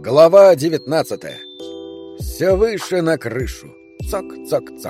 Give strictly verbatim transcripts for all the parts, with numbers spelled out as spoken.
Глава девятнадцатая. Все выше на крышу. Цок-цок-цок.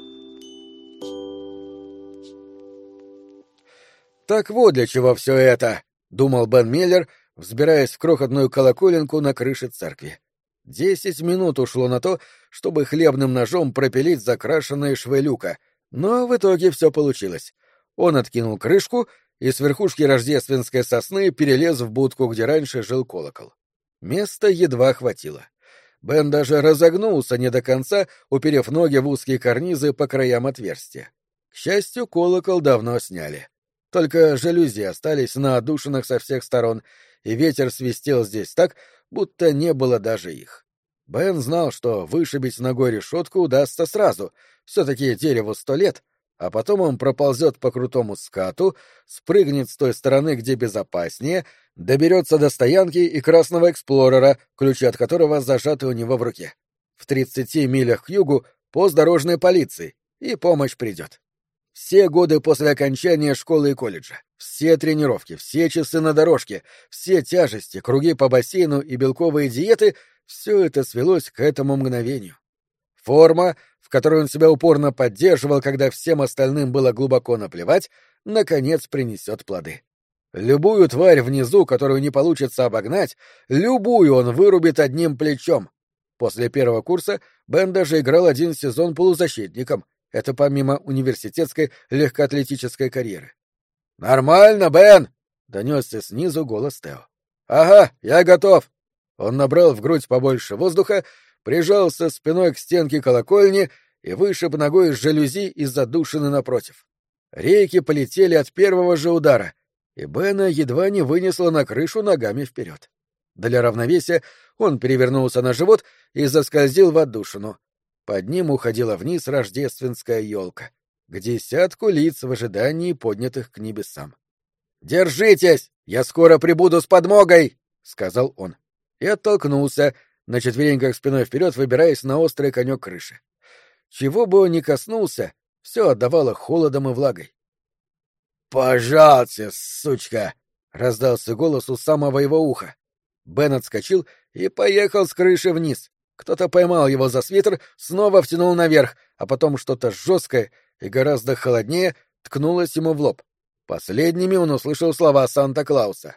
Так вот для чего все это, думал Бен Миллер, взбираясь в крохотную колоколенку на крыше церкви. Десять минут ушло на то, чтобы хлебным ножом пропилить закрашенные швы люка, но в итоге все получилось. Он откинул крышку и с верхушки рождественской сосны перелез в будку, где раньше жил колокол. Места едва хватило. Бен даже разогнулся не до конца, уперев ноги в узкие карнизы по краям отверстия. К счастью, колокол давно сняли. Только жалюзи остались на отдушинах со всех сторон, и ветер свистел здесь так, будто не было даже их. Бен знал, что вышибить ногой решетку удастся сразу, все-таки дереву сто лет, а потом он проползет по крутому скату, спрыгнет с той стороны, где безопаснее, доберется до стоянки и красного эксплорера, ключи от которого зажаты у него в руке. В тридцати милях к югу пост дорожной полиции, и помощь придет. Все годы после окончания школы и колледжа, все тренировки, все часы на дорожке, все тяжести, круги по бассейну и белковые диеты — все это свелось к этому мгновению. Форма, в которой он себя упорно поддерживал, когда всем остальным было глубоко наплевать, наконец принесет плоды. Любую тварь внизу, которую не получится обогнать, любую он вырубит одним плечом. После первого курса Бен даже играл один сезон полузащитником. Это помимо университетской легкоатлетической карьеры. «Нормально, Бен!» — донесся снизу голос Тео. «Ага, я готов!» Он набрал в грудь побольше воздуха, прижался спиной к стенке колокольни и вышиб ногой из жалюзи из-за душины напротив. Рейки полетели от первого же удара, и Бена едва не вынесло на крышу ногами вперед. Для равновесия он перевернулся на живот и заскользил в отдушину. Под ним уходила вниз рождественская елка, к десятку лиц в ожидании поднятых к небесам. «Держитесь! Я скоро прибуду с подмогой!» — сказал он. И оттолкнулся, на четвереньках спиной вперед выбираясь на острый конек крыши. Чего бы он ни коснулся, все отдавало холодом и влагой. «Пожалуйста, сучка!» — раздался голос у самого его уха. Бен отскочил и поехал с крыши вниз. Кто-то поймал его за свитер, снова втянул наверх, а потом что-то жесткое и гораздо холоднее ткнулось ему в лоб. Последними он услышал слова Санта-Клауса.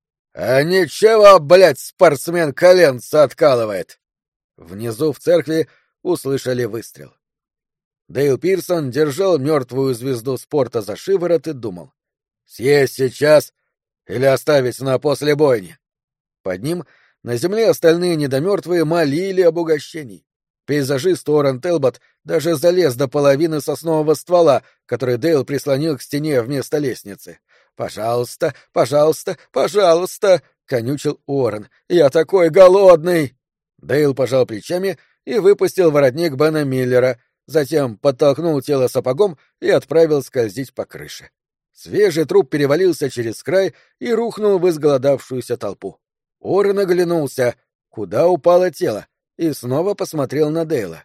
«А ничего, блядь, спортсмен коленца откалывает!» Внизу в церкви услышали выстрел. Дейл Пирсон держал мертвую звезду спорта за шиворот и думал. «Съесть сейчас или оставить на после бойни?» Под ним на земле остальные недомертвые молили об угощении. Пейзажист Уоррен Телбот даже залез до половины соснового ствола, который Дейл прислонил к стене вместо лестницы. «Пожалуйста, пожалуйста, пожалуйста!» — конючил Уоррен. «Я такой голодный!» Дейл пожал плечами и выпустил воротник Бена Миллера, затем подтолкнул тело сапогом и отправил скользить по крыше. Свежий труп перевалился через край и рухнул в изголодавшуюся толпу. Уоррен оглянулся, куда упало тело, и снова посмотрел на Дейла.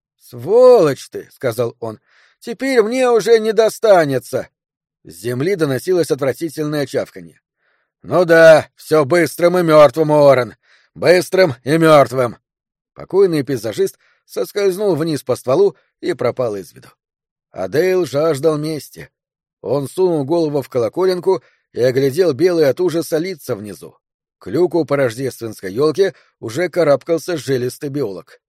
«Сволочь ты!» — сказал он. «Теперь мне уже не достанется!» С земли доносилось отвратительное чавканье. «Ну да, все быстрым и мертвым, Уоррен! Быстрым и мертвым!» Покойный пейзажист соскользнул вниз по стволу и пропал из виду. А Дейл жаждал мести. Он сунул голову в колоколенку и оглядел белые от ужаса лица внизу. К люку по рождественской елке уже карабкался жилистый биолог.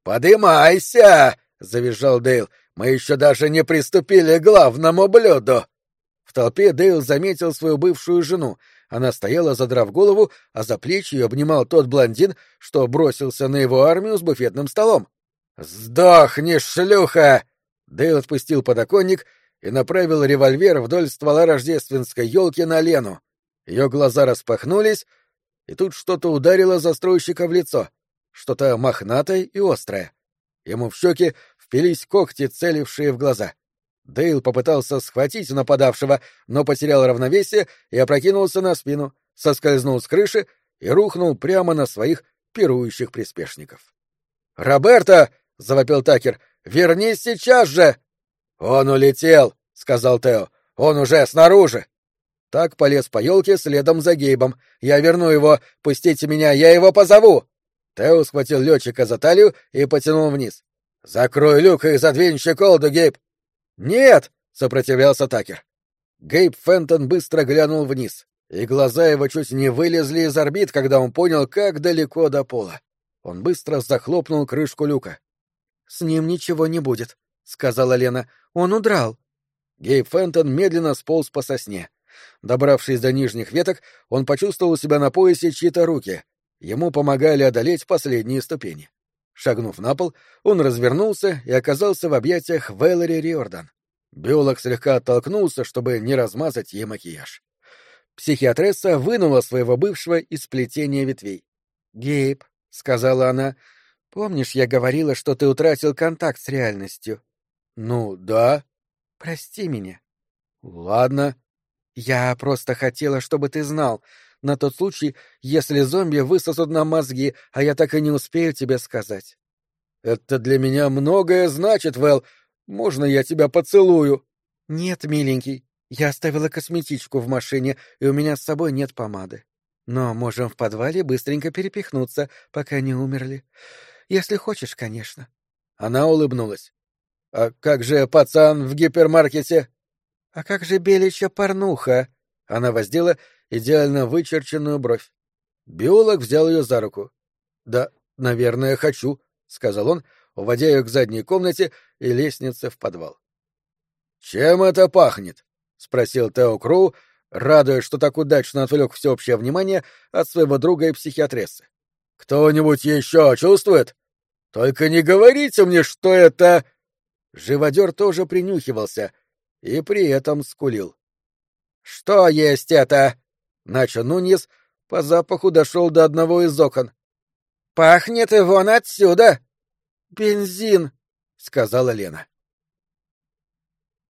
«Подымайся!» — завизжал Дейл. «Мы еще даже не приступили к главному блюду!» В толпе Дейл заметил свою бывшую жену. Она стояла, задрав голову, а за плечи ее обнимал тот блондин, что бросился на его армию с буфетным столом. «Сдохни, шлюха!» Дейл отпустил подоконник и направил револьвер вдоль ствола рождественской елки на Лену. Ее глаза распахнулись, и тут что-то ударило застройщика в лицо, что-то мохнатое и острое. Ему в щеки впились когти, целившие в глаза. Дейл попытался схватить нападавшего, но потерял равновесие и опрокинулся на спину, соскользнул с крыши и рухнул прямо на своих пирующих приспешников. «Роберто!» — завопил Такер. «Вернись сейчас же!» «Он улетел!» — сказал Тео. «Он уже снаружи!» Так полез по елке следом за Гейбом. «Я верну его! Пустите меня, я его позову!» Тео схватил летчика за талию и потянул вниз. «Закрой люк и задвинь щеколду, Гейб!» «Нет!» — сопротивлялся Такер. Гейб Фентон быстро глянул вниз, и глаза его чуть не вылезли из орбит, когда он понял, как далеко до пола. Он быстро захлопнул крышку люка. «С ним ничего не будет», — сказала Лена. «Он удрал». Гейб Фентон медленно сполз по сосне. Добравшись до нижних веток, он почувствовал у себя на поясе чьи-то руки. Ему помогали одолеть последние ступени. Шагнув на пол, он развернулся и оказался в объятиях Вэллори Риордан. Биолог слегка оттолкнулся, чтобы не размазать ей макияж. Психиатресса вынула своего бывшего из сплетения ветвей. «Гейб», — сказала она, — «помнишь, я говорила, что ты утратил контакт с реальностью?» «Ну, да». «Прости меня». «Ладно». «Я просто хотела, чтобы ты знал, на тот случай, если зомби высосут нам мозги, а я так и не успею тебе сказать». «Это для меня многое значит, Вэл. Можно я тебя поцелую?» «Нет, миленький. Я оставила косметичку в машине, и у меня с собой нет помады. Но можем в подвале быстренько перепихнуться, пока не умерли. Если хочешь, конечно». Она улыбнулась. «А как же пацан в гипермаркете?» «А как же беличья порнуха?» Она воздела идеально вычерченную бровь. Биолог взял ее за руку. «Да, наверное, хочу», — сказал он, уводя ее к задней комнате и лестнице в подвал. «Чем это пахнет?» — спросил Тео Кроу, радуясь, что так удачно отвлек всеобщее внимание от своего друга и психиатрессы. «Кто-нибудь еще чувствует? Только не говорите мне, что это...» Живодер тоже принюхивался и при этом скулил. «Что есть это?» — начал Нуньес, по запаху дошел до одного из окон. «Пахнет и вон отсюда!» «Бензин!» — сказала Лена.